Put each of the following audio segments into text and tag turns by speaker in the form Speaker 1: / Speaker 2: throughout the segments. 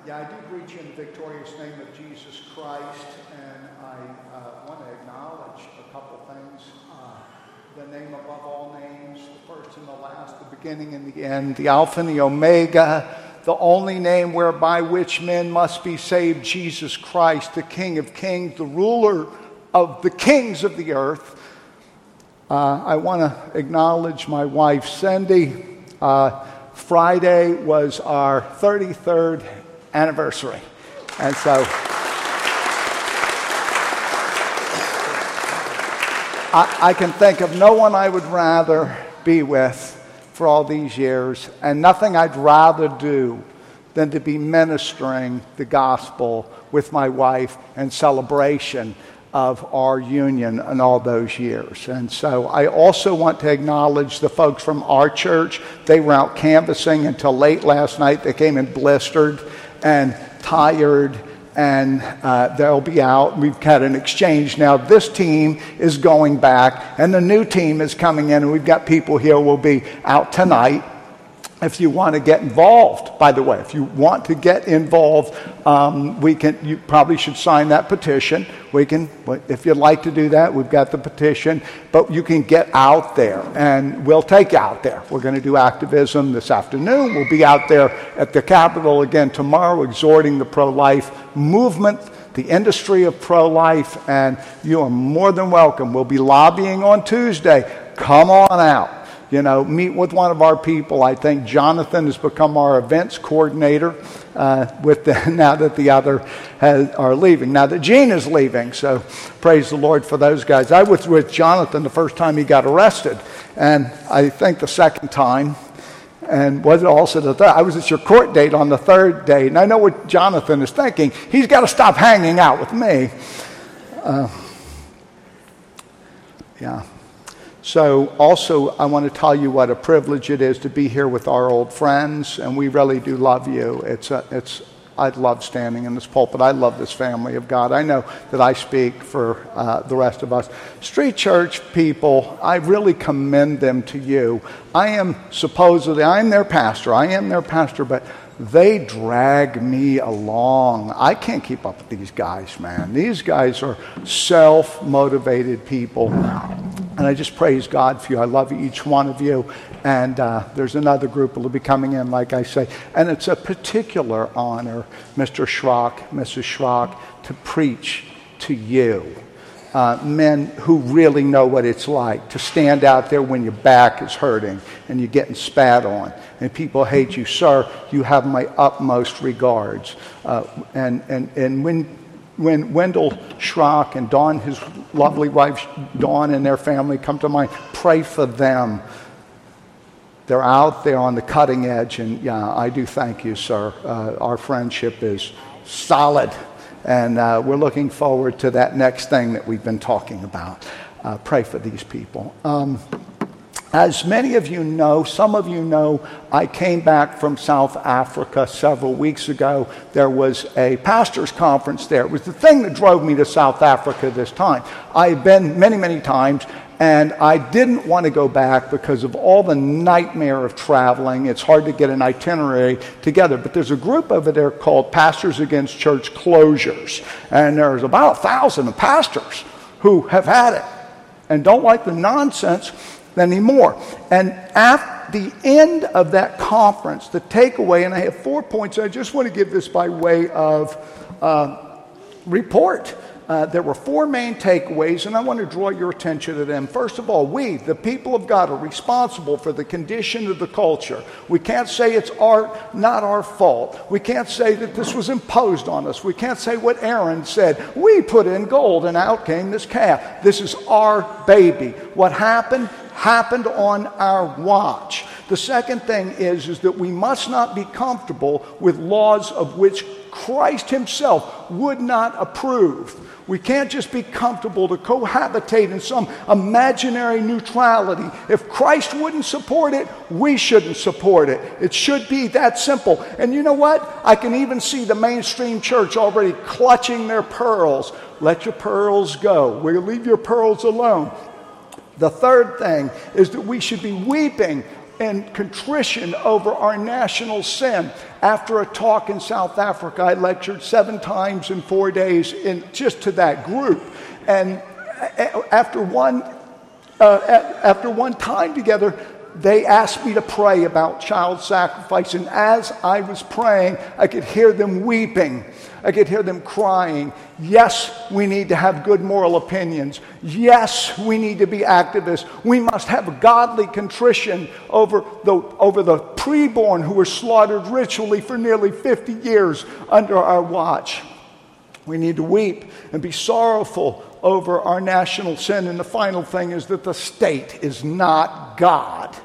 Speaker 1: Yeah, I do greet you in the victorious name of Jesus Christ, and I want to acknowledge a couple things. The name above all names, the first and the last, the beginning and the end, the Alpha and the Omega, the only name whereby which men must be saved, Jesus Christ, the King of kings, the ruler of the kings of the earth. I want to acknowledge my wife, Cindy. Friday was our 33rd anniversary. And so I can think of no one I would rather be with for all these years, and nothing I'd rather do than to be ministering the gospel with my wife in celebration of our union in all those years. And so I also want to acknowledge the folks from our church. They were out canvassing until late last night. They came in blistered and tired, and they'll be out. We've had an exchange now. This team is going back, and the new team is coming in, and we've got people here who will be out tonight. If you want to get involved, by the way, if you want to get involved, you probably should sign that petition. If you'd like to do that, we've got the petition, but you can get out there, and we'll take you out there. We're going to do activism this afternoon. We'll be out there at the Capitol again tomorrow, exhorting the pro-life movement, the industry of pro-life, and you are more than welcome. We'll be lobbying on Tuesday. Come on out. Meet with one of our people. I think Jonathan has become our events coordinator now that the other are leaving. Now that Gene is leaving, so praise the Lord for those guys. I was with Jonathan the first time he got arrested, and I think the second time, and was it also the third? I was at your court date on the third date, and I know what Jonathan is thinking. He's got to stop hanging out with me. Yeah. So also, I want to tell you what a privilege it is to be here with our old friends, and we really do love you. I love standing in this pulpit. I love this family of God. I know that I speak for the rest of us. Street Church people, I really commend them to you. I am their pastor, but they drag me along. I can't keep up with these guys, man. These guys are self-motivated people. And I just praise God for you. I love each one of you. And there's another group that will be coming in, like I say. And it's a particular honor, Mr. Schrock, Mrs. Schrock, to preach to you. Men who really know what it's like to stand out there when your back is hurting and you're getting spat on and people hate you. Sir, you have my utmost regards. And when Wendell Schrock and Dawn, his lovely wife Dawn, and their family come to mind, pray for them. They're out there on the cutting edge, and yeah, I do thank you, sir. Our friendship is solid. And we're looking forward to that next thing that we've been talking about. Pray for these people. As many of you know, some of you know, I came back from South Africa several weeks ago. There was a pastor's conference there. It was the thing that drove me to South Africa this time. I've been many, many times, and I didn't want to go back because of all the nightmare of traveling. It's hard to get an itinerary together. But there's a group over there called Pastors Against Church Closures. And there's about 1,000 pastors who have had it and don't like the nonsense anymore. And at the end of that conference, the takeaway, and I have 4 points. I just want to give this by way of report. There were 4 main takeaways, and I want to draw your attention to them. First of all, we, the people of God, are responsible for the condition of the culture. We can't say it's not our fault. We can't say that this was imposed on us. We can't say what Aaron said. We put in gold, and out came this calf. This is our baby. What happened on our watch. The second thing is that we must not be comfortable with laws of which Christ himself would not approve. We can't just be comfortable to cohabitate in some imaginary neutrality. If Christ wouldn't support it, we shouldn't support it. It should be that simple. And you know what? I can even see the mainstream church already clutching their pearls. Let your pearls go. We'll leave your pearls alone. The third thing is that we should be weeping and contrition over our national sin. After a talk in South Africa, I lectured 7 times in 4 days just to that group. And after one time together, they asked me to pray about child sacrifice. And as I was praying, I could hear them weeping. I could hear them crying. Yes, we need to have good moral opinions. Yes, we need to be activists. We must have godly contrition over the preborn who were slaughtered ritually for nearly 50 years under our watch. We need to weep and be sorrowful over our national sin. And the final thing is that the state is not God.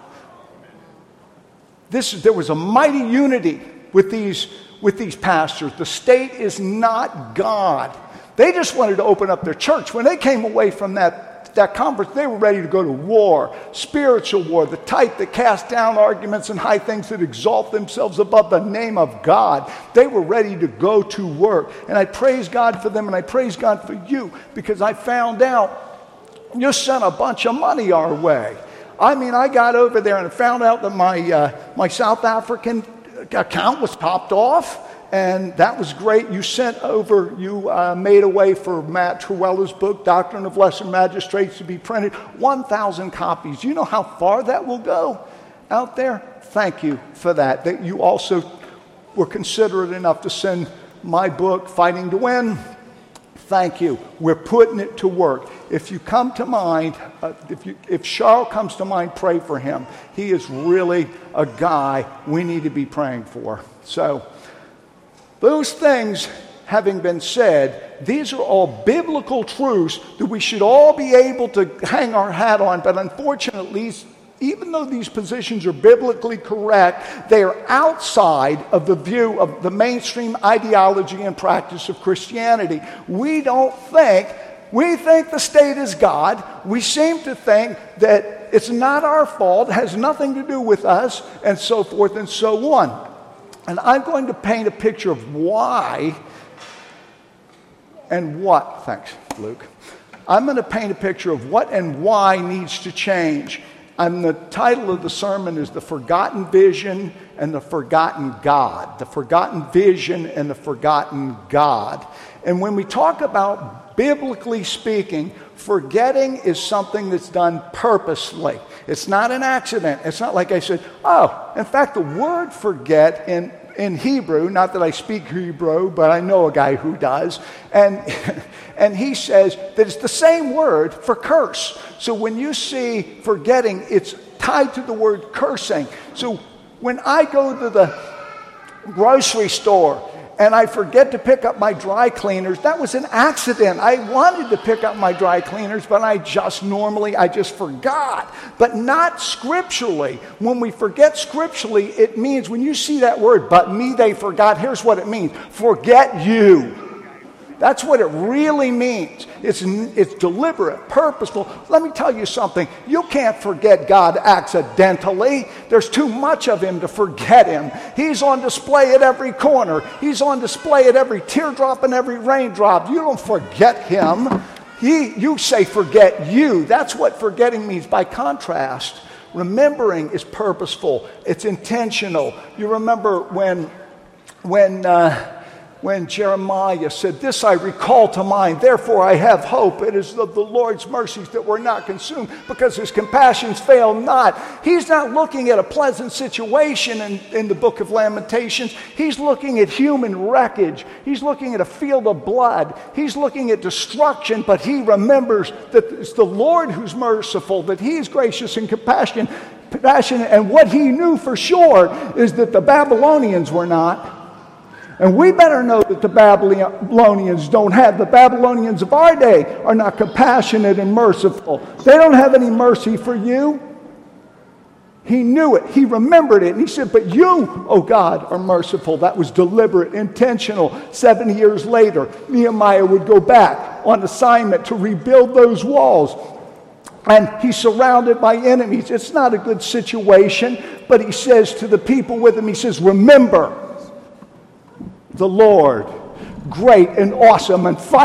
Speaker 1: There was a mighty unity with these pastors. The state is not God. They just wanted to open up their church. When they came away from that conference, they were ready to go to war, spiritual war, the type that cast down arguments and high things that exalt themselves above the name of God. They were ready to go to work. And I praise God for them, and I praise God for you, because I found out you sent a bunch of money our way. I mean, I got over there and found out that my South African account was topped off, and that was great. You made a way for Matt Truella's book, Doctrine of Lesser Magistrates, to be printed. 1,000 copies. Do you know how far that will go out there? Thank you for that. That you also were considerate enough to send my book, Fighting to Win. Thank you. We're putting it to work. If you come to mind, if Charles comes to mind, pray for him. He is really a guy we need to be praying for. So, those things having been said, these are all biblical truths that we should all be able to hang our hat on. But unfortunately, even though these positions are biblically correct, they are outside of the view of the mainstream ideology and practice of Christianity. We think the state is God. We seem to think that it's not our fault, it has nothing to do with us, and so forth and so on. And I'm going to paint a picture of why and what. Thanks, Luke. I'm going to paint a picture of what and why needs to change. And the title of the sermon is The Forgotten Vision and the Forgotten God. The Forgotten Vision and the Forgotten God. And when we talk about biblically speaking, forgetting is something that's done purposely. It's not an accident. It's not like I said, in fact, the word forget in Hebrew, not that I speak Hebrew, but I know a guy who does, and he says that it's the same word for curse. So when you see forgetting, it's tied to the word cursing. So when I go to the grocery store and I forget to pick up my dry cleaners, that was an accident. I wanted to pick up my dry cleaners, but I just forgot. But not scripturally. When we forget scripturally, it means, when you see that word, but me they forgot, here's what it means. Forget you. That's what it really means. It's deliberate, purposeful. Let me tell you something. You can't forget God accidentally. There's too much of him to forget him. He's on display at every corner. He's on display at every teardrop and every raindrop. You don't forget him. You say forget you. That's what forgetting means. By contrast, remembering is purposeful. It's intentional. You remember when Jeremiah said, "This I recall to mind, therefore I have hope. It is of the Lord's mercies that we're not consumed, because his compassions fail not." He's not looking at a pleasant situation in the book of Lamentations. He's looking at human wreckage. He's looking at a field of blood. He's looking at destruction, but he remembers that it's the Lord who's merciful, that he's gracious and compassionate. And what he knew for sure is that the Babylonians were not. And we better know that the Babylonians don't have. The Babylonians of our day are not compassionate and merciful. They don't have any mercy for you. He knew it. He remembered it. And he said, but you, oh God, are merciful. That was deliberate, intentional. 7 years later, Nehemiah would go back on assignment to rebuild those walls. And he's surrounded by enemies. It's not a good situation. But he says to the people with him, he says, remember the Lord, great and awesome, and fight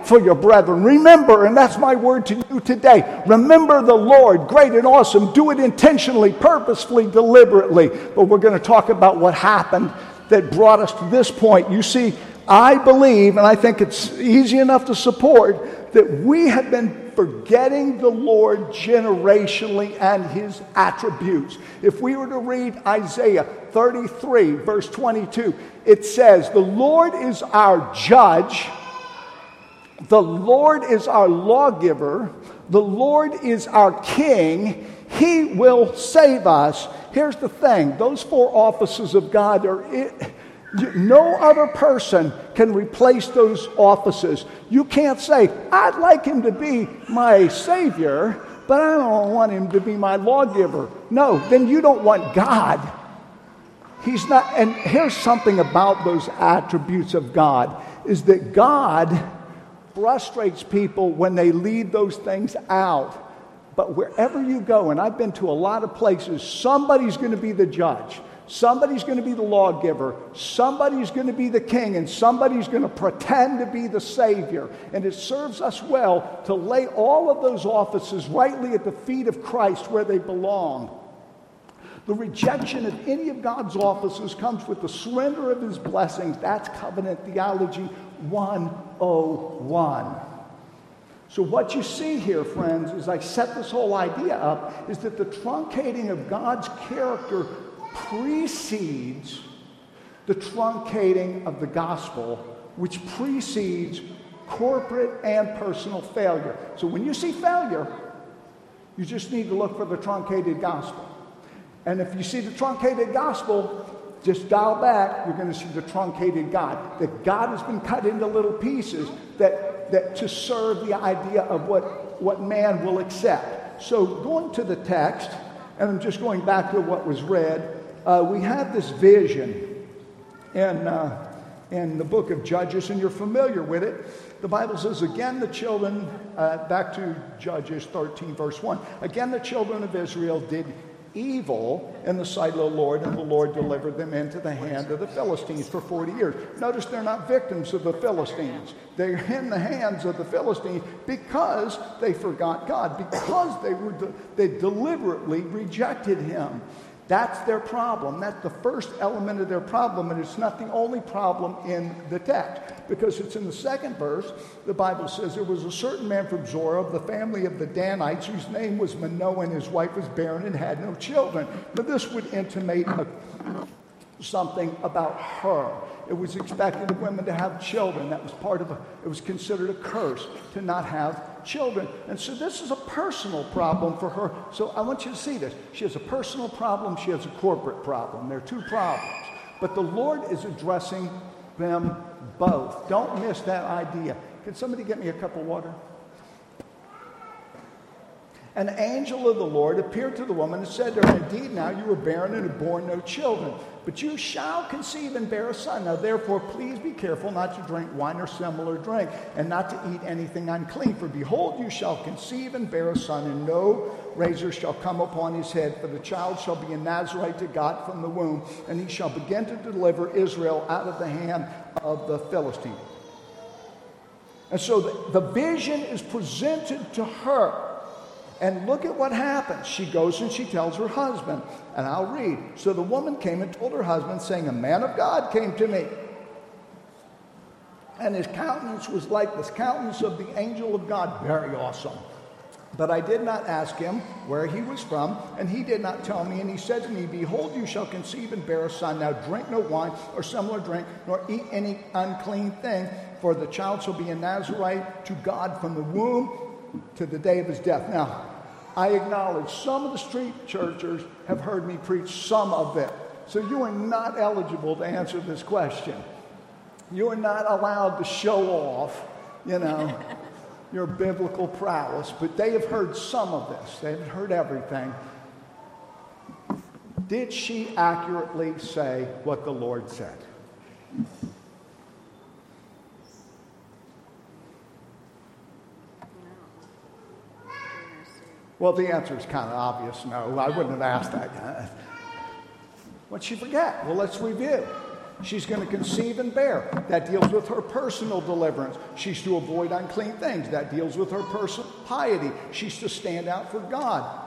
Speaker 1: for your brethren. Remember, and that's my word to you today, remember the Lord, great and awesome. Do it intentionally, purposefully, deliberately. But we're going to talk about what happened that brought us to this point. You see, I believe, and I think it's easy enough to support, that we have been forgetting the Lord generationally and his attributes. If we were to read Isaiah 33, verse 22, it says, the Lord is our judge, the Lord is our lawgiver, the Lord is our king, he will save us. Here's the thing, those four offices of God are it. No other person can replace those offices. You can't say, I'd like him to be my Savior, but I don't want him to be my lawgiver. No, then you don't want God. He's not. And here's something about those attributes of God, is that God frustrates people when they leave those things out. But wherever you go, and I've been to a lot of places, somebody's going to be the judge. Somebody's going to be the lawgiver, somebody's going to be the king, and somebody's going to pretend to be the Savior. And it serves us well to lay all of those offices rightly at the feet of Christ where they belong. The rejection of any of God's offices comes with the surrender of his blessings. That's covenant theology 101. So what you see here, friends, as I set this whole idea up, is that the truncating of God's character precedes the truncating of the gospel, which precedes corporate and personal failure. So when you see failure, you just need to look for the truncated gospel. And if you see the truncated gospel, just dial back, you're going to see the truncated God. That God has been cut into little pieces that to serve the idea of what man will accept. So going to the text, and I'm just going back to what was read, we have this vision in the book of Judges, and you're familiar with it. The Bible says, again the children, back to Judges 13, verse 1, again the children of Israel did evil in the sight of the Lord, and the Lord delivered them into the hand of the Philistines for 40 years. Notice they're not victims of the Philistines. They're in the hands of the Philistines because they forgot God, because they deliberately rejected him. That's their problem. That's the first element of their problem, and it's not the only problem in the text, because it's in the second verse. The Bible says, there was a certain man from Zorah of the family of the Danites, whose name was Manoah, and his wife was barren and had no children. But this would intimate something about her. It was expected of women to have children. That was it was considered a curse to not have children. And so this is a personal problem for her. So I want you to see this. She has a personal problem. She has a corporate problem. There are two problems. But the Lord is addressing them both. Don't miss that idea. Can somebody get me a cup of water? An angel of the Lord appeared to the woman and said to her, indeed, now you are barren and have borne no children, but you shall conceive and bear a son. Now therefore, please be careful not to drink wine or similar drink, and not to eat anything unclean. For behold, you shall conceive and bear a son, and no razor shall come upon his head, for the child shall be a Nazarite to God from the womb, and he shall begin to deliver Israel out of the hand of the Philistines. And so the vision is presented to her. And look at what happens. She goes and she tells her husband, and I'll read. So the woman came and told her husband, saying, a man of God came to me, and his countenance was like the countenance of the angel of God, very awesome. But I did not ask him where he was from, and he did not tell me. And he said to me, behold, you shall conceive and bear a son. Now drink no wine or similar drink, nor eat any unclean thing, for the child shall be a Nazarite to God from the womb to the day of his death. Now, I acknowledge some of the street churchers have heard me preach some of it. So you are not eligible to answer this question. You are not allowed to show off, your biblical prowess, but they have heard some of this. They haven't heard everything. Did she accurately say what the Lord said? Well, the answer is kind of obvious, no. I wouldn't have asked that. What'd she forget? Well, let's review. She's going to conceive and bear. That deals with her personal deliverance. She's to avoid unclean things. That deals with her personal piety. She's to stand out for God.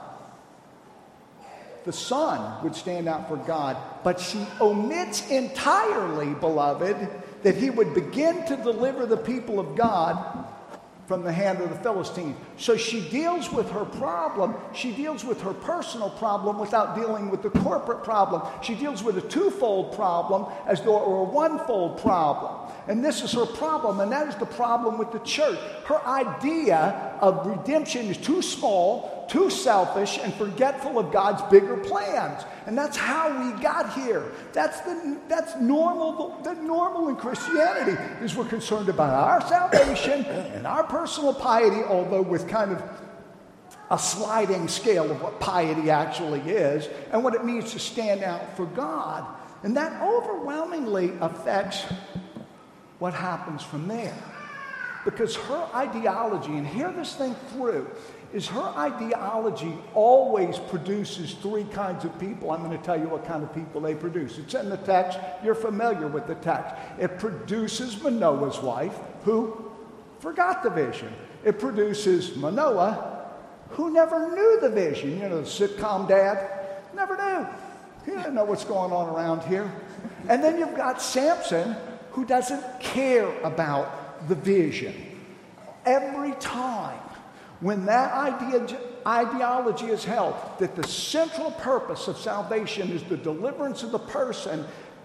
Speaker 1: The Son would stand out for God, but she omits entirely, beloved, that he would begin to deliver the people of God from the hand of the Philistines. So she deals with her problem. She deals with her personal problem without dealing with the corporate problem. She deals with a twofold problem as though it were a one-fold problem. And this is her problem, and that is the problem with the church. Her idea of redemption is too small, too selfish, and forgetful of God's bigger plans. And that's how we got here. That's normal. The normal in Christianity is we're concerned about our salvation and our personal piety, although with kind of a sliding scale of what piety actually is and what it means to stand out for God. And that overwhelmingly affects what happens from there. Because her ideology, and hear this thing through, is her ideology always produces three kinds of people. I'm going to tell you what kind of people they produce. It's in the text. You're familiar with the text. It produces Manoah's wife, who forgot the vision. It produces Manoah, who never knew the vision. You know, the sitcom dad, never knew. He didn't know what's going on around here. And then you've got Samson, who doesn't care about the vision. Every time when that ideology is held, that the central purpose of salvation is the deliverance of the person,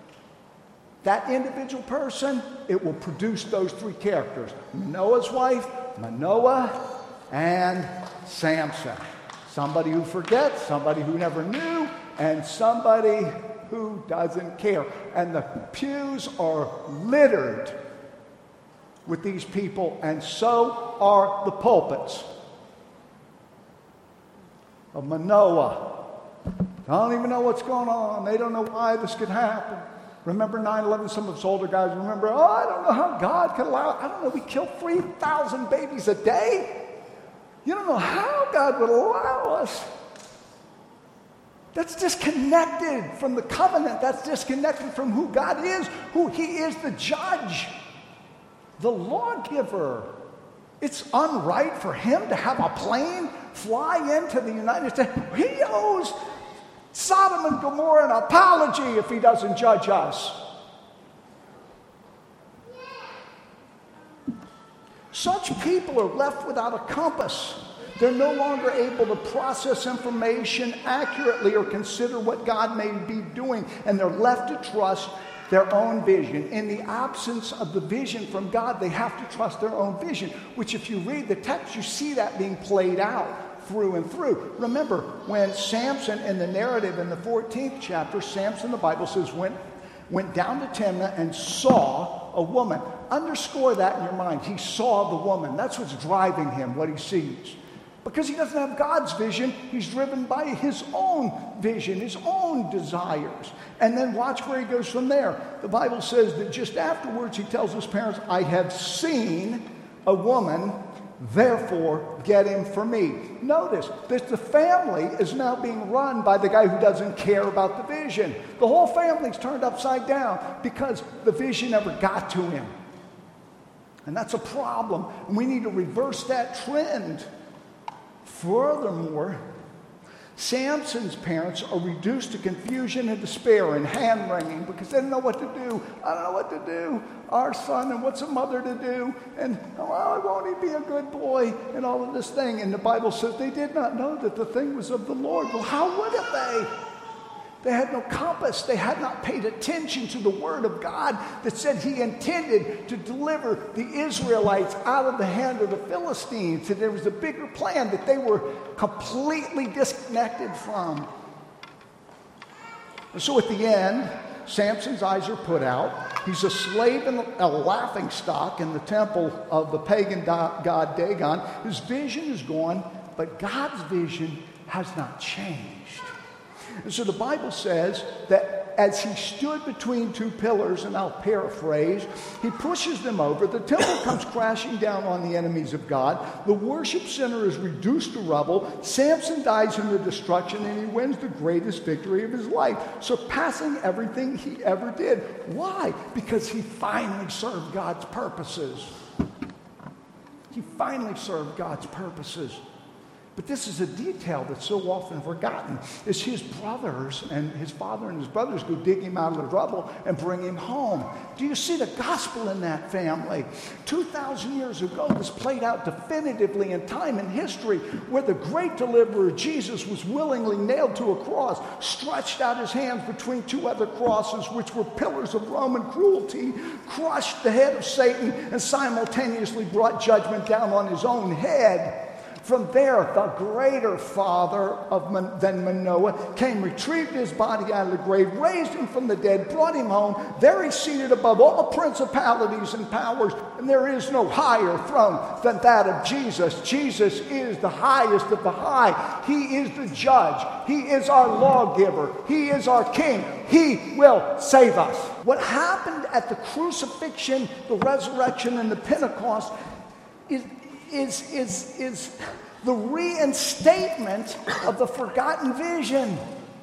Speaker 1: that individual person, it will produce those three characters: Manoah's wife, Manoah, and Samson. Somebody who forgets, somebody who never knew, and somebody who doesn't care. And the pews are littered with these people, and so are the pulpits of Manoah. I don't even know what's going on. They don't know why this could happen. Remember 9/11? Some of us older guys remember, I don't know how God could allow, I don't know, we kill 3,000 babies a day. You don't know how God would allow us. That's disconnected from the covenant. That's disconnected from who God is, who he is, the judge, the lawgiver. It's unright for him to have a plane fly into the United States. He owes Sodom and Gomorrah an apology if he doesn't judge us. Such people are left without a compass. They're no longer able to process information accurately or consider what God may be doing, and they're left to trust their own vision. In the absence of the vision from God, they have to trust their own vision, which if you read the text, you see that being played out through and through. Remember, when Samson, in the narrative in the 14th chapter, Samson, the Bible says, went down to Timnah and saw a woman. Underscore that in your mind. He saw the woman. That's what's driving him, what he sees. Because he doesn't have God's vision, he's driven by his own vision, his own desires. And then watch where he goes from there. The Bible says that just afterwards he tells his parents, I have seen a woman, therefore get him for me. Notice that the family is now being run by the guy who doesn't care about the vision. The whole family's turned upside down because the vision never got to him. And that's a problem. And we need to reverse that trend. Furthermore, Samson's parents are reduced to confusion and despair and hand-wringing because they don't know what to do. I don't know what to do. Our son, and what's a mother to do? And, won't he be a good boy? And all of this thing. And the Bible says they did not know that the thing was of the Lord. Well, how would they? They had no compass. They had not paid attention to the word of God that said he intended to deliver the Israelites out of the hand of the Philistines. And there was a bigger plan that they were completely disconnected from. And so at the end, Samson's eyes are put out. He's a slave and a laughingstock in the temple of the pagan god Dagon. His vision is gone, but God's vision has not changed. And so the Bible says that as he stood between two pillars, and I'll paraphrase, he pushes them over. The temple comes crashing down on the enemies of God. The worship center is reduced to rubble. Samson dies in the destruction, and he wins the greatest victory of his life, surpassing everything he ever did. Why? Because he finally served God's purposes. He finally served God's purposes. But this is a detail that's so often forgotten, is his brothers and his father and his brothers go dig him out of the rubble and bring him home. Do you see the gospel in that family? 2,000 years ago, this played out definitively in time and history, where the great deliverer, Jesus, was willingly nailed to a cross, stretched out his hands between two other crosses, which were pillars of Roman cruelty, crushed the head of Satan, and simultaneously brought judgment down on his own head. From there, the greater father than Manoah came, retrieved his body out of the grave, raised him from the dead, brought him home. There he's seated above all principalities and powers, and there is no higher throne than that of Jesus. Jesus is the highest of the high. He is the judge. He is our lawgiver. He is our king. He will save us. What happened at the crucifixion, the resurrection, and the Pentecost is the reinstatement of the forgotten vision.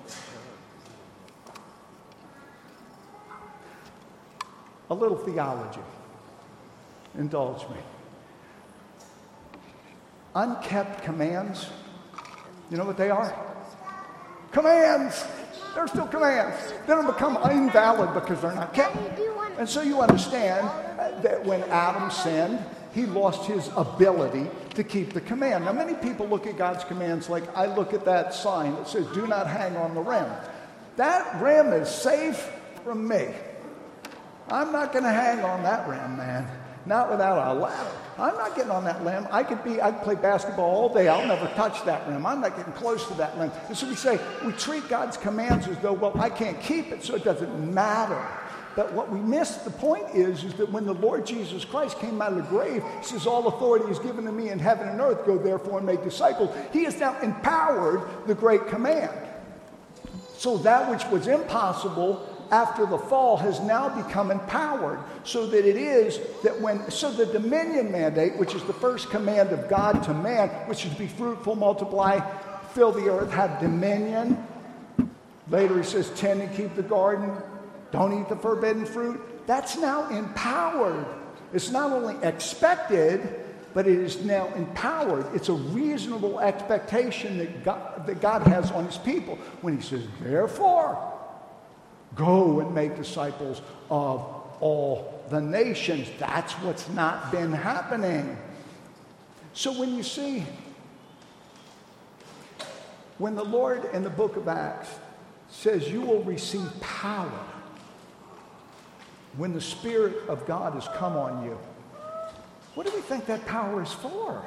Speaker 1: A little theology. Indulge me. Unkept commands, you know what they are? Commands. They're still commands. They don't become invalid because they're not kept. And so you understand that when Adam sinned, he lost his ability to keep the command. Now, many people look at God's commands like I look at that sign that says, do not hang on the rim. That rim is safe from me. I'm not going to hang on that rim, man. Not without a ladder. I'm not getting on that rim. I could play basketball all day. I'll never touch that rim. I'm not getting close to that rim. And so we treat God's commands as though, well, I can't keep it, so it doesn't matter. But what we miss, the point is that when the Lord Jesus Christ came out of the grave, he says, all authority is given to me in heaven and earth. Go therefore and make disciples. He has now empowered the great command. So that which was impossible after the fall has now become empowered, so that it is that so the dominion mandate, which is the first command of God to man, which is to be fruitful, multiply, fill the earth, have dominion. Later he says, tend and keep the garden. Don't eat the forbidden fruit. That's now empowered. It's not only expected, but it is now empowered. It's a reasonable expectation that God has on his people when he says, therefore, go and make disciples of all the nations. That's what's not been happening. So when you see, when the Lord in the book of Acts says you will receive power when the Spirit of God has come on you, what do we think that power is for?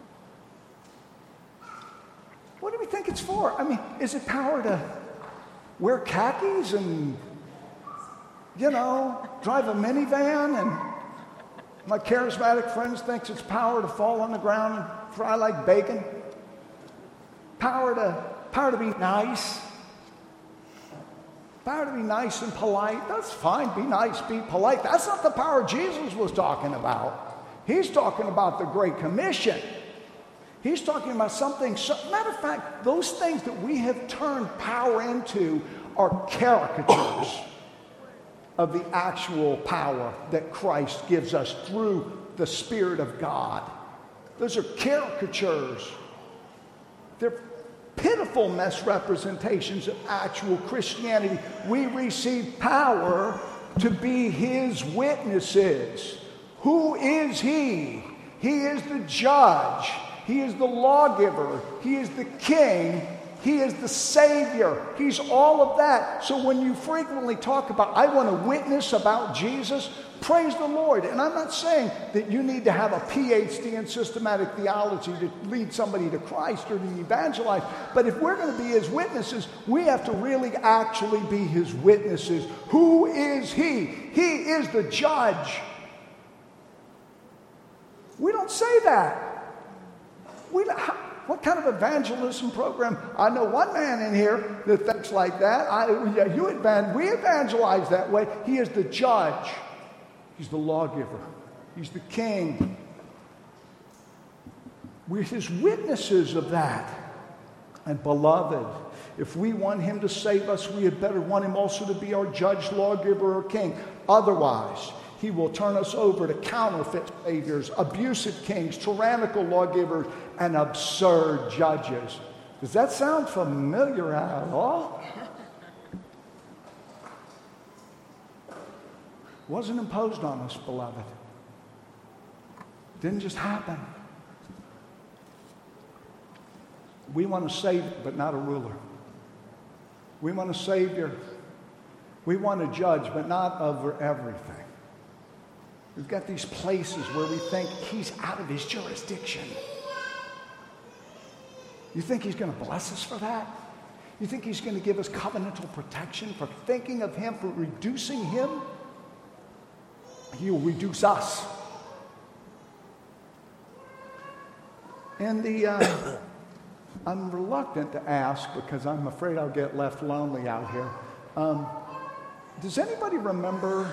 Speaker 1: What do we think it's for? I mean, is it power to wear khakis and, drive a minivan, and my charismatic friends thinks it's power to fall on the ground and fry like bacon? Power to be nice? Power to be nice and polite? That's fine. Be nice, be polite. That's not the power Jesus was talking about. He's talking about the Great Commission. He's talking about something. Matter of fact, those things that we have turned power into are caricatures of the actual power that Christ gives us through the Spirit of God. Those are caricatures. They're pitiful misrepresentations of actual Christianity. We receive power to be his witnesses. Who is he? He is the judge. He is the lawgiver. He is the king. He is the Savior. He's all of that. So when you frequently talk about, I want to witness about Jesus, praise the Lord. And I'm not saying that you need to have a PhD in systematic theology to lead somebody to Christ or to evangelize. But if we're going to be his witnesses, we have to really actually be his witnesses. Who is he? He is the judge. We don't say that. What kind of evangelism program? I know one man in here that thinks like that. We evangelize that way. He is the judge. He's the lawgiver. He's the king. We're his witnesses of that. And beloved, if we want him to save us, we had better want him also to be our judge, lawgiver, or king. Otherwise, he will turn us over to counterfeit saviors, abusive kings, tyrannical lawgivers, and absurd judges. Does that sound familiar at all? It wasn't imposed on us, beloved. It didn't just happen. We want a savior, but not a ruler. We want a savior. We want a judge, but not over everything. We've got these places where we think he's out of his jurisdiction. You think he's going to bless us for that? You think he's going to give us covenantal protection for thinking of him, for reducing him? He'll reduce us. And I'm reluctant to ask because I'm afraid I'll get left lonely out here. Does anybody remember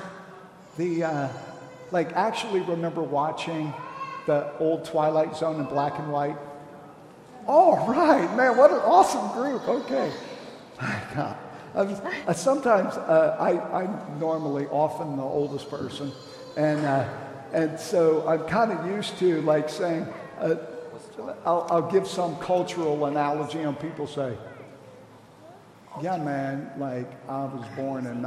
Speaker 1: actually remember watching the old Twilight Zone in black and white? Oh, right, man, what an awesome group. Okay. Sometimes I'm normally often the oldest person, and so I'm kind of used to like saying, I'll give some cultural analogy, and people say, yeah, man, like I was born in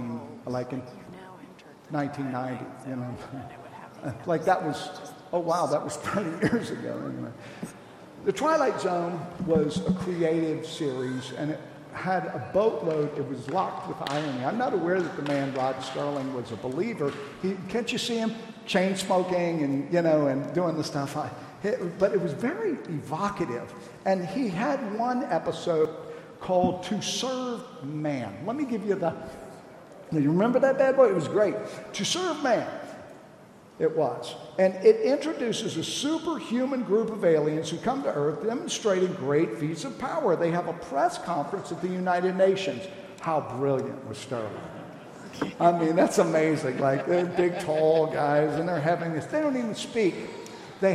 Speaker 1: 1990, you know. Like that was, oh wow, that was 30 years ago anyway. The Twilight Zone was a creative series, and it had a boatload. It was locked with irony. I'm not aware that the man Rod Sterling was a believer. Can't you see him chain smoking and and doing the stuff? But it was very evocative. And he had one episode called "To Serve Man." Let me give you you remember that bad boy? It was great. To Serve Man. It was. And it introduces a superhuman group of aliens who come to Earth demonstrating great feats of power. They have a press conference at the United Nations. How brilliant was Sterling? I mean, that's amazing. Like, they're big, tall guys, and they're having this. They don't even speak. They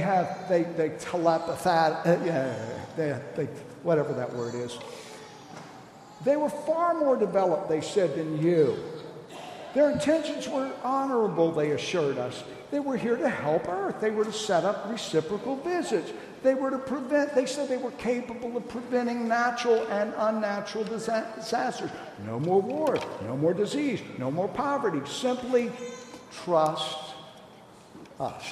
Speaker 1: whatever that word is. They were far more developed, they said, than you. Their intentions were honorable, they assured us. They were here to help Earth. They were to set up reciprocal visits. They said they were capable of preventing natural and unnatural disasters. No more war, no more disease, no more poverty. Simply trust us.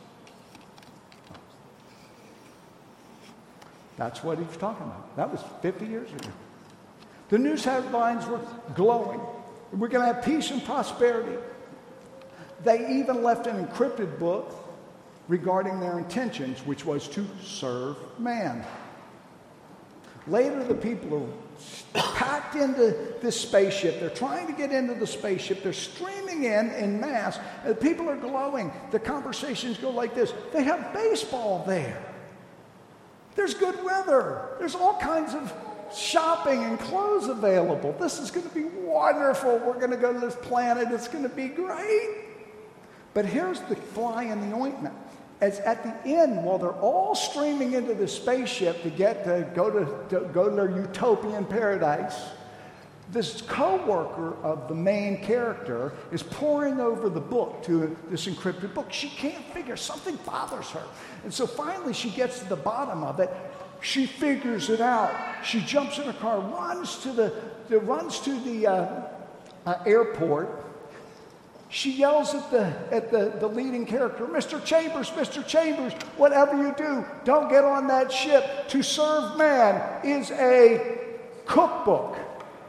Speaker 1: That's what he's talking about. That was 50 years ago. The news headlines were glowing. We're going to have peace and prosperity. They even left an encrypted book regarding their intentions, which was to serve man. Later, the people are packed into this spaceship. They're trying to get into the spaceship. They're streaming in mass. The people are glowing. The conversations go like this. They have baseball there. There's good weather. There's all kinds of shopping and clothes available. This is going to be wonderful. We're going to go to this planet. It's going to be great. But here's the fly in the ointment. As at the end, while they're all streaming into the spaceship to go to their utopian paradise, this co-worker of the main character is poring over the book, to this encrypted book. She can't figure, something bothers her. And so finally she gets to the bottom of it. She figures it out. She jumps in her car, runs to the airport. She yells at the leading character, Mr. Chambers, whatever you do, don't get on that ship. To Serve Man is a cookbook.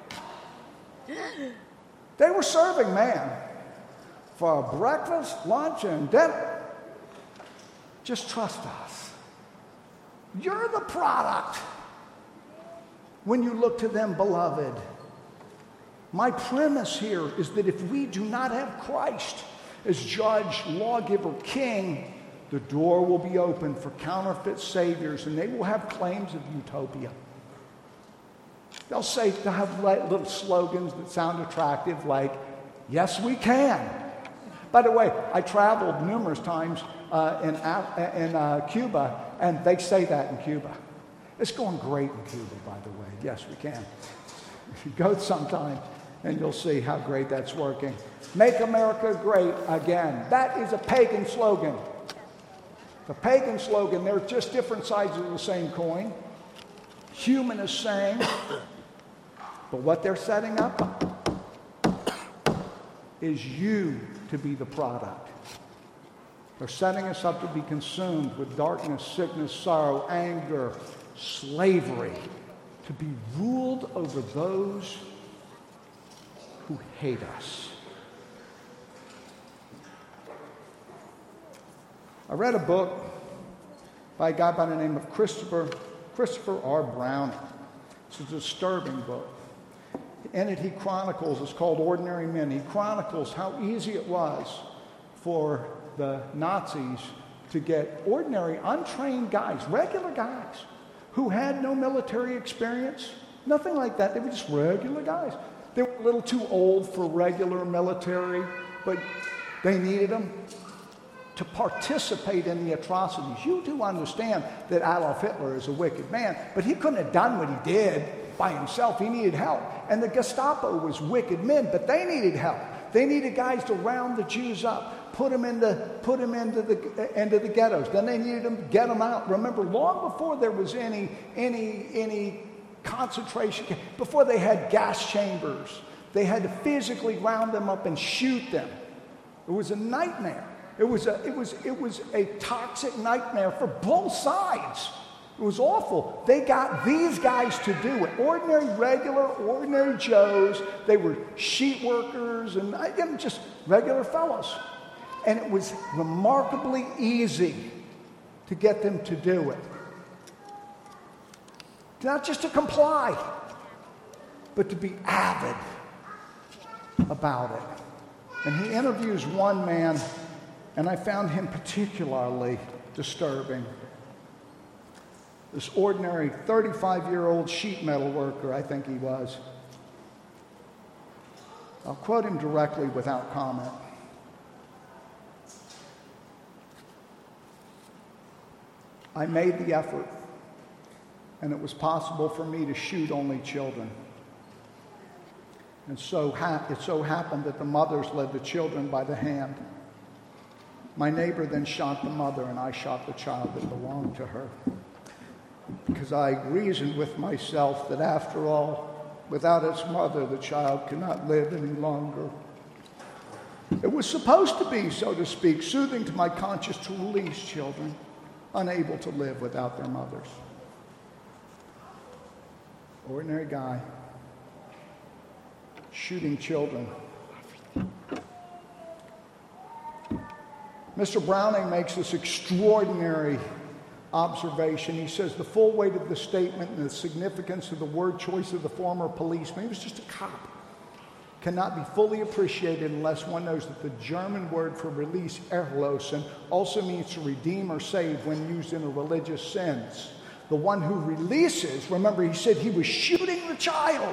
Speaker 1: They were serving man for breakfast, lunch, and dinner. Just trust us. You're the product when you look to them, beloved. My premise here is that if we do not have Christ as judge, lawgiver, king, The door will be open for counterfeit saviors, and they will have claims of utopia. They'll have little slogans that sound attractive, like, yes, we can. By the way, I traveled numerous times in Cuba, and they say that in Cuba. It's going great in Cuba, by the way. Yes, we can. You go sometime, and you'll see how great that's working. Make America great again. That is a pagan slogan. The pagan slogan, they're just different sides of the same coin. Humanist saying, but what they're setting up is you to be the product. They're setting us up to be consumed with darkness, sickness, sorrow, anger, slavery, to be ruled over those who hate us. I read a book by a guy by the name of Christopher R. Browning. It's a disturbing book. In it, he chronicles, it's called Ordinary Men. He chronicles how easy it was for the Nazis to get ordinary, untrained guys, regular guys, who had no military experience, nothing like that. They were just regular guys. They were a little too old for regular military, but they needed them to participate in the atrocities. You do understand that Adolf Hitler is a wicked man, but he couldn't have done what he did by himself. He needed help. And the Gestapo was wicked men, but they needed help. They needed guys to round the Jews up, put them into the ghettos. Then they needed them to get them out. Remember, long before there was any concentration, before they had gas chambers, they had to physically round them up and shoot them. It was a nightmare. It was a toxic nightmare for both sides. It was awful. They got these guys to do it. Ordinary Joes. They were sheet workers and just regular fellows. And it was remarkably easy to get them to do it. Not just to comply, but to be avid about it. And he interviews one man, and I found him particularly disturbing. This ordinary 35-year-old sheet metal worker, I think he was. I'll quote him directly without comment. I made the effort, and it was possible for me to shoot only children. And so it so happened that the mothers led the children by the hand. My neighbor then shot the mother, and I shot the child that belonged to her. Because I reasoned with myself that after all, without its mother, the child cannot live any longer. It was supposed to be, so to speak, soothing to my conscience to release children unable to live without their mothers. Ordinary guy shooting children. Mr. Browning makes this extraordinary observation. He says the full weight of the statement and the significance of the word choice of the former policeman, he was just a cop, cannot be fully appreciated unless one knows that the German word for release, erlösen, also means to redeem or save when used in a religious sense. The one who releases, remember he said he was shooting the child.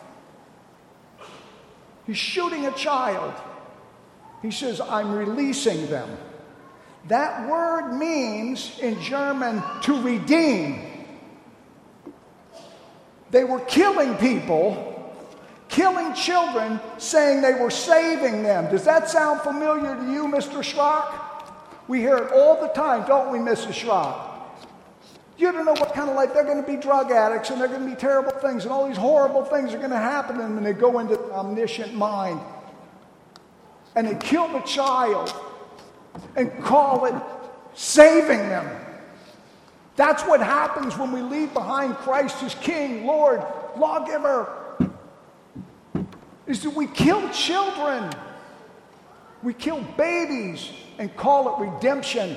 Speaker 1: He's shooting a child. He says, I'm releasing them. That word means, in German, to redeem. They were killing people, killing children, saying they were saving them. Does that sound familiar to you, Mr. Schrock? We hear it all the time, don't we, Mrs. Schrock? You don't know what kind of life. They're going to be drug addicts, and they're going to be terrible things, and all these horrible things are going to happen to them when they go into the omniscient mind. And they kill the child and call it saving them. That's what happens when we leave behind Christ as King, Lord, lawgiver. Is that we kill children. We kill babies and call it redemption.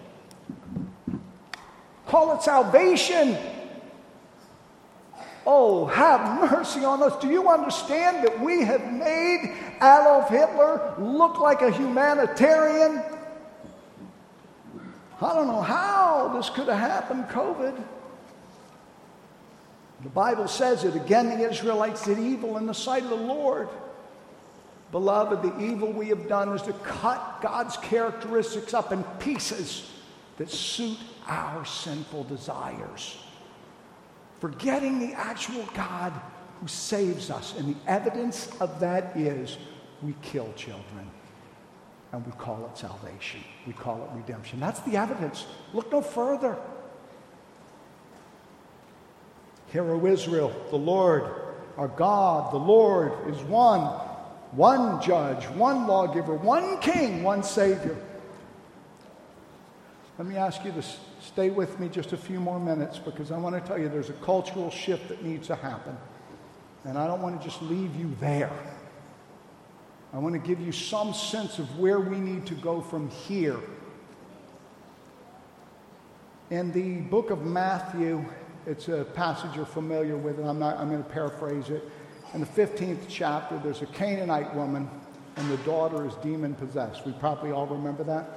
Speaker 1: Call it salvation. Oh, have mercy on us. Do you understand that we have made Adolf Hitler look like a humanitarian? I don't know how this could have happened, COVID. The Bible says it. Again, the Israelites did evil in the sight of the Lord. Beloved, the evil we have done is to cut God's characteristics up in pieces that suit our sinful desires, forgetting the actual God who saves us. And the evidence of that is we kill children, and we call it salvation. We call it redemption. That's the evidence. Look no further. Hear, O Israel, the Lord, our God, the Lord is one judge, one lawgiver, one king, one Savior. Let me ask you to stay with me just a few more minutes, because I want to tell you there's a cultural shift that needs to happen. And I don't want to just leave you there. I want to give you some sense of where we need to go from here. In the book of Matthew, it's a passage you're familiar with, and I'm going to paraphrase it. In the 15th chapter, there's a Canaanite woman, and the daughter is demon-possessed. We probably all remember that.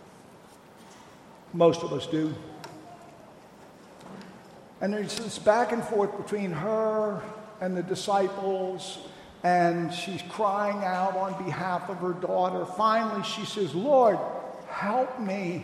Speaker 1: Most of us do. And there's this back and forth between her and the disciples, and she's crying out on behalf of her daughter. Finally, she says, Lord, help me.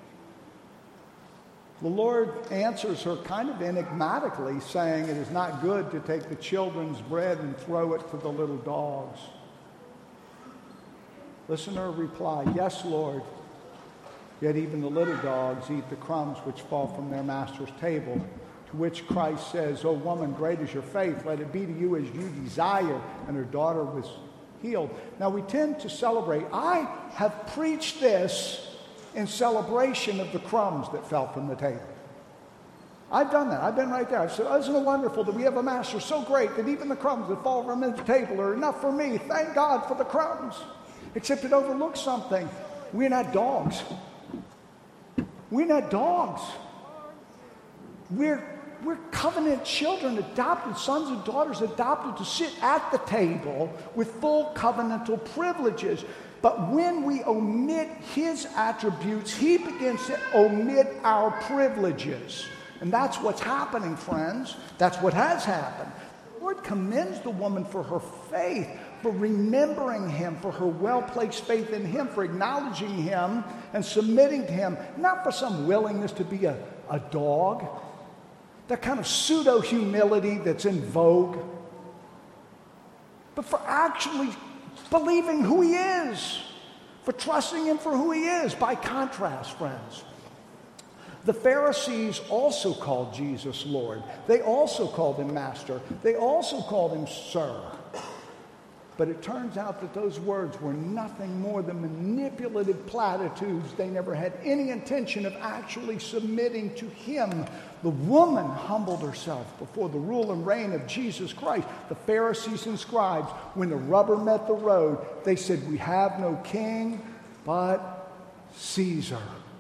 Speaker 1: The Lord answers her kind of enigmatically, saying it is not good to take the children's bread and throw it to the little dogs. Listen to her reply, yes, Lord. Yet even the little dogs eat the crumbs which fall from their master's table. To which Christ says, O woman, great is your faith. Let it be to you as you desire. And her daughter was healed. Now we tend to celebrate. I have preached this in celebration of the crumbs that fell from the table. I've done that. I've been right there. I've said, isn't it wonderful that we have a master so great that even the crumbs that fall from the table are enough for me. Thank God for the crumbs. Except it overlooks something. We're not dogs. We're not dogs. We're covenant children, adopted sons and daughters, adopted to sit at the table with full covenantal privileges. But when we omit his attributes, he begins to omit our privileges. And that's what's happening, friends. That's what has happened. The Lord commends the woman for her faith, for remembering him, for her well-placed faith in him, for acknowledging him and submitting to him, not for some willingness to be a dog, that kind of pseudo-humility that's in vogue, but for actually believing who he is, for trusting him for who he is. By contrast, friends, the Pharisees also called Jesus Lord. They also called him Master. They also called him Sir. But it turns out that those words were nothing more than manipulative platitudes. They never had any intention of actually submitting to him. The woman humbled herself before the rule and reign of Jesus Christ. The Pharisees and scribes, when the rubber met the road, they said, we have no king but Caesar.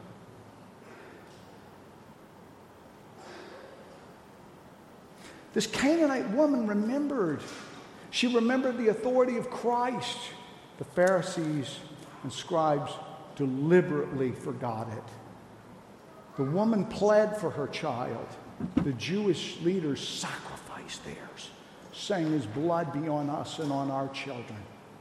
Speaker 1: This Canaanite woman remembered. She remembered the authority of Christ. The Pharisees and scribes deliberately forgot it. The woman pled for her child. The Jewish leaders sacrificed theirs, saying his blood be on us and on our children.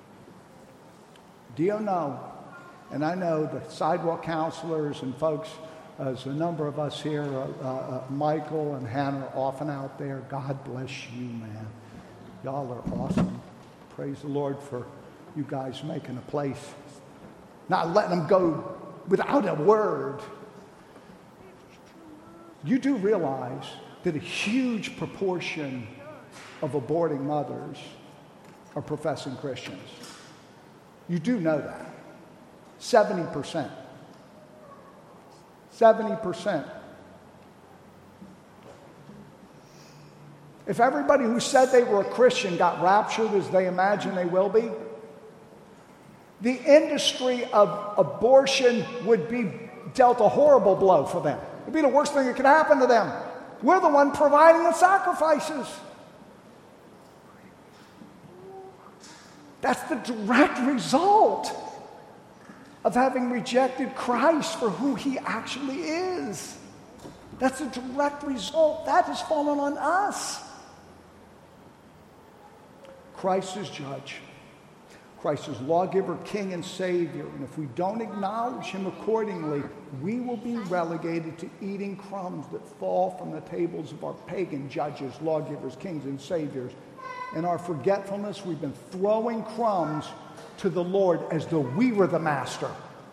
Speaker 1: Do you know, and I know the sidewalk counselors and folks, as a number of us here, Michael and Hannah are often out there. God bless you, man. Y'all are awesome. Praise the Lord for you guys making a place. Not letting them go without a word. You do realize that a huge proportion of aborting mothers are professing Christians. You do know that. 70%. 70%. If everybody who said they were a Christian got raptured as they imagine they will be, the industry of abortion would be dealt a horrible blow for them. It would be the worst thing that could happen to them. We're the one providing the sacrifices. That's the direct result. of having rejected Christ for who he actually is. That's a direct result. That has fallen on us. Christ is judge. Christ is lawgiver, king, and savior. And if we don't acknowledge him accordingly, we will be relegated to eating crumbs that fall from the tables of our pagan judges, lawgivers, kings, and saviors. In our forgetfulness, we've been throwing crumbs to the Lord as though we were the master.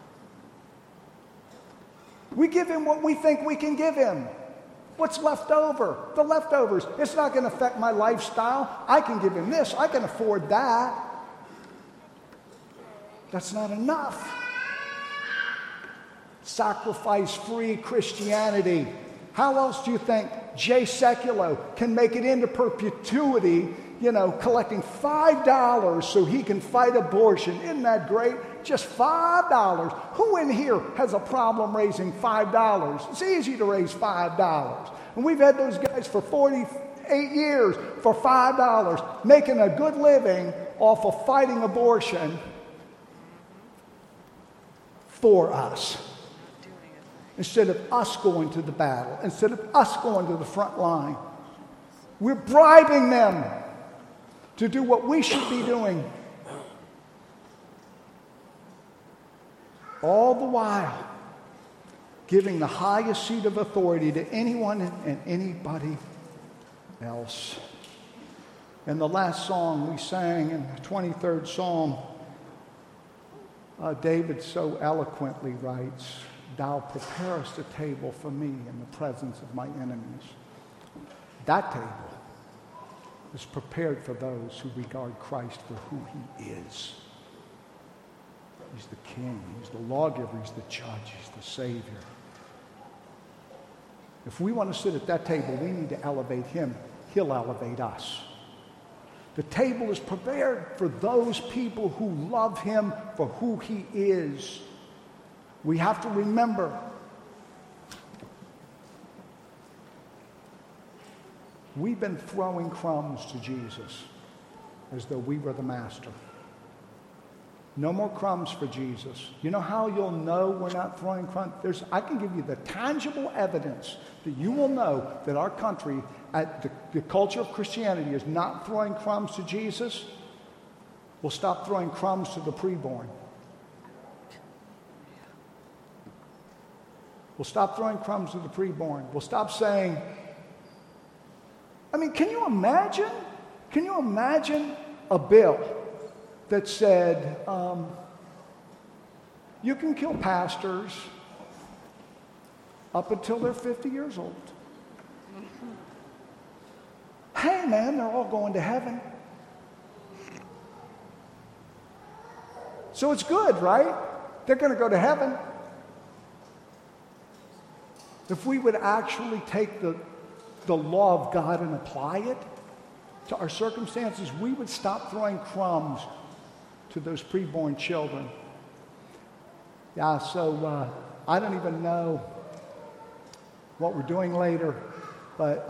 Speaker 1: We give him what we think we can give him. What's left over? The leftovers. It's not going to affect my lifestyle. I can give him this. I can afford that. That's not enough. Sacrifice-free Christianity. How else do you think Jay Sekulow can make it into perpetuity, collecting $5 so he can fight abortion? Isn't that great? Just $5. Who in here has a problem raising $5? It's easy to raise $5. And we've had those guys for 48 years for $5, making a good living off of fighting abortion for us. Instead of us going to the battle, instead of us going to the front line, we're bribing them to do what we should be doing. All the while, giving the highest seat of authority to anyone and anybody else. In the last song we sang, in the 23rd Psalm, David so eloquently writes, "Thou preparest a table for me in the presence of my enemies." That table is prepared for those who regard Christ for who he is. He's the king, he's the lawgiver, he's the judge, he's the savior. If we want to sit at that table, we need to elevate him. He'll elevate us. The table is prepared for those people who love him for who he is. We have to remember, we've been throwing crumbs to Jesus as though we were the master. No more crumbs for Jesus. You know how you'll know we're not throwing crumbs? I can give you the tangible evidence that you will know that our country, at the culture of Christianity, is not throwing crumbs to Jesus. We'll stop throwing crumbs to the preborn. We'll stop throwing crumbs to the preborn. We'll stop saying, can you imagine? Can you imagine a bill that said, you can kill pastors up until they're 50 years old. Hey, man, they're all going to heaven. So it's good, right? They're going to go to heaven. If we would actually take the law of God and apply it to our circumstances, we would stop throwing crumbs to those preborn children. Yeah, so I don't even know what we're doing later, but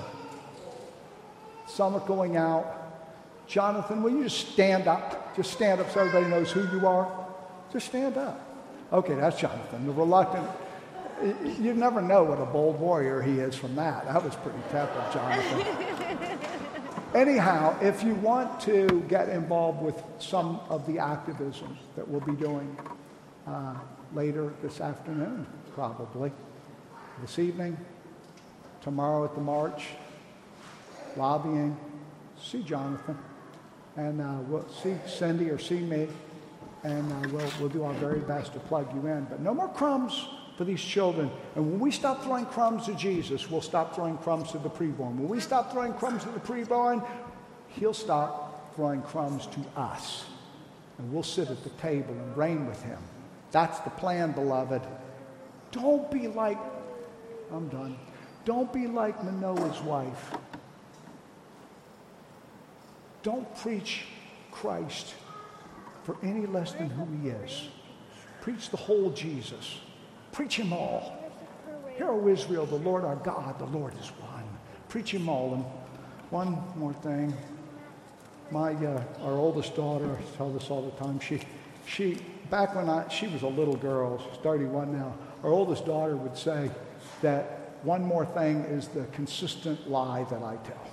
Speaker 1: some are going out. Jonathan, will you just stand up? Just stand up so everybody knows who you are. Just stand up. Okay, that's Jonathan, the reluctant. You never know what a bold warrior he is from that. That was pretty tepid, Jonathan. Anyhow, if you want to get involved with some of the activism that we'll be doing later this afternoon, probably, this evening, tomorrow at the march, lobbying, see Jonathan, and we'll see Cindy or see me, and we'll do our very best to plug you in. But no more crumbs for these children. And when we stop throwing crumbs to Jesus, we'll stop throwing crumbs to the preborn. When we stop throwing crumbs to the preborn, he'll stop throwing crumbs to us. And we'll sit at the table and reign with him. That's the plan, beloved. Don't be like, I'm done. Don't be like Manoah's wife. Don't preach Christ for any less than who he is. Preach the whole Jesus. Preach him all. Hear, O Israel, the Lord our God, the Lord is one. Preach him all. And one more thing. Our oldest daughter, I tell this all the time, she back when she was a little girl, she's 31 now, our oldest daughter would say that one more thing is the consistent lie that I tell.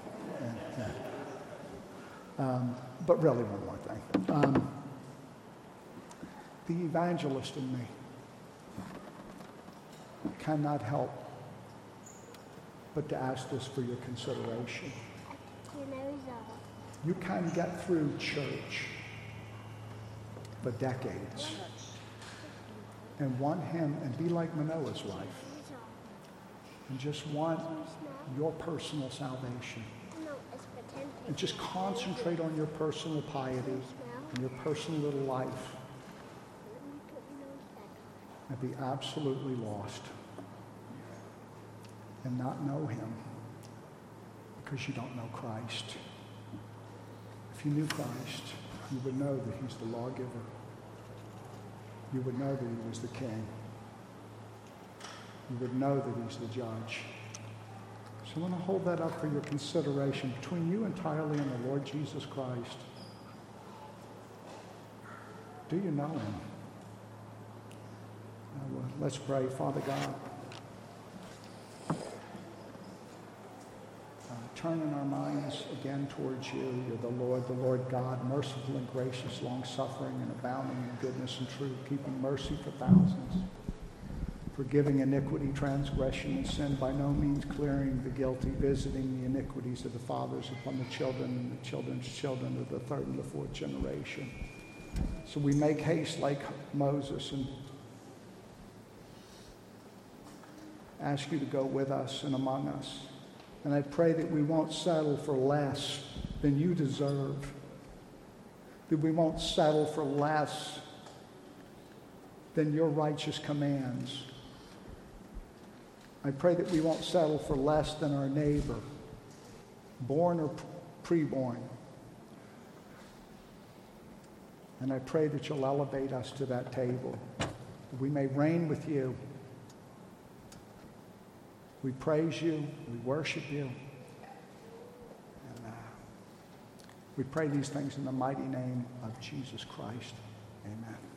Speaker 1: But really one more thing. The evangelist in me cannot help but to ask this for your consideration. You can get through church for decades and want him and be like Manoah's wife and just want your personal salvation and just concentrate on your personal piety and your personal little life and be absolutely lost and not know him because you don't know Christ. If you knew Christ, you would know that he's the lawgiver. You would know that he was the king. You would know that he's the judge. So I want to hold that up for your consideration between you entirely and the Lord Jesus Christ. Do you know him? Now, let's pray. Father God, turning our minds again towards you. You're the Lord God, merciful and gracious, long-suffering and abounding in goodness and truth, keeping mercy for thousands, forgiving iniquity, transgression, and sin, by no means clearing the guilty, visiting the iniquities of the fathers upon the children and the children's children of the third and the fourth generation. So we make haste like Moses and ask you to go with us and among us. And I pray that we won't settle for less than you deserve. That we won't settle for less than your righteous commands. I pray that we won't settle for less than our neighbor, born or preborn. And I pray that you'll elevate us to that table, that we may reign with you. We praise you, we worship you, and we pray these things in the mighty name of Jesus Christ. Amen.